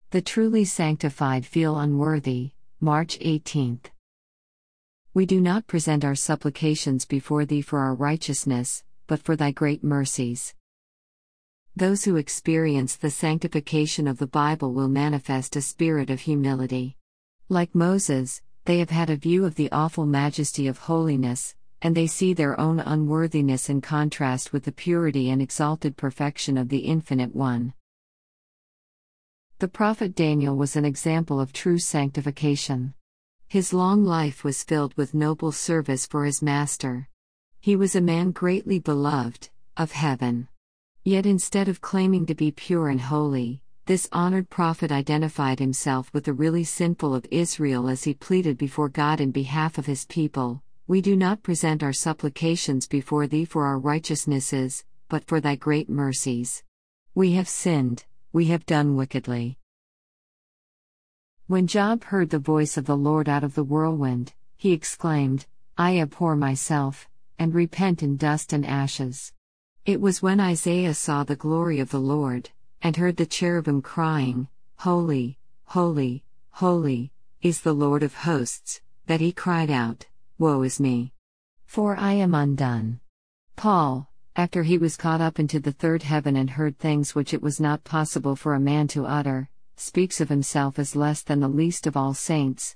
The truly sanctified feel unworthy. March 18. We do not present our supplications before Thee for our righteousness, but for Thy great mercies. Those who experience the sanctification of the Bible will manifest a spirit of humility. Like Moses, they have had a view of the awful majesty of holiness, and they see their own unworthiness in contrast with the purity and exalted perfection of the Infinite One. The prophet Daniel was an example of true sanctification. His long life was filled with noble service for his master. He was a man greatly beloved, of heaven. Yet instead of claiming to be pure and holy, this honored prophet identified himself with the really sinful of Israel as he pleaded before God in behalf of his people. We do not present our supplications before Thee for our righteousnesses, but for Thy great mercies. We have sinned, we have done wickedly. When Job heard the voice of the Lord out of the whirlwind, he exclaimed, I abhor myself, and repent in dust and ashes. It was when Isaiah saw the glory of the Lord, and heard the cherubim crying, Holy, holy, holy, is the Lord of hosts, that he cried out, Woe is me! For I am undone. Paul, after he was caught up into the third heaven and heard things which it was not possible for a man to utter, speaks of himself as less than the least of all saints.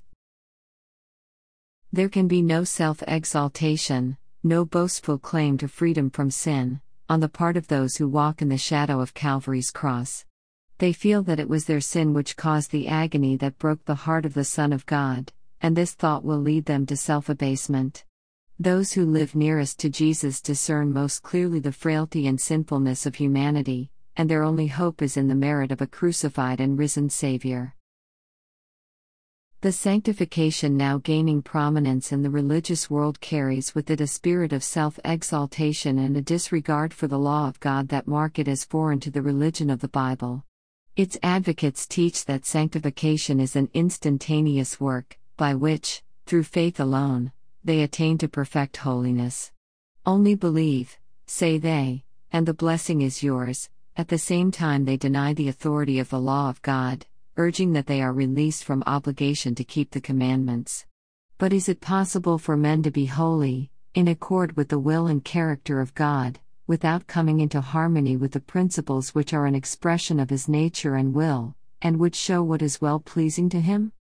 There can be no self-exaltation, no boastful claim to freedom from sin, on the part of those who walk in the shadow of Calvary's cross. They feel that it was their sin which caused the agony that broke the heart of the Son of God, and this thought will lead them to self-abasement. Those who live nearest to Jesus discern most clearly the frailty and sinfulness of humanity, and their only hope is in the merit of a crucified and risen Savior. The sanctification now gaining prominence in the religious world carries with it a spirit of self-exaltation and a disregard for the law of God that mark it as foreign to the religion of the Bible. Its advocates teach that sanctification is an instantaneous work, by which, through faith alone, they attain to perfect holiness. Only believe, say they, and the blessing is yours. At the same time they deny the authority of the law of God, urging that they are released from obligation to keep the commandments. But is it possible for men to be holy, in accord with the will and character of God, without coming into harmony with the principles which are an expression of His nature and will, and which show what is well-pleasing to Him?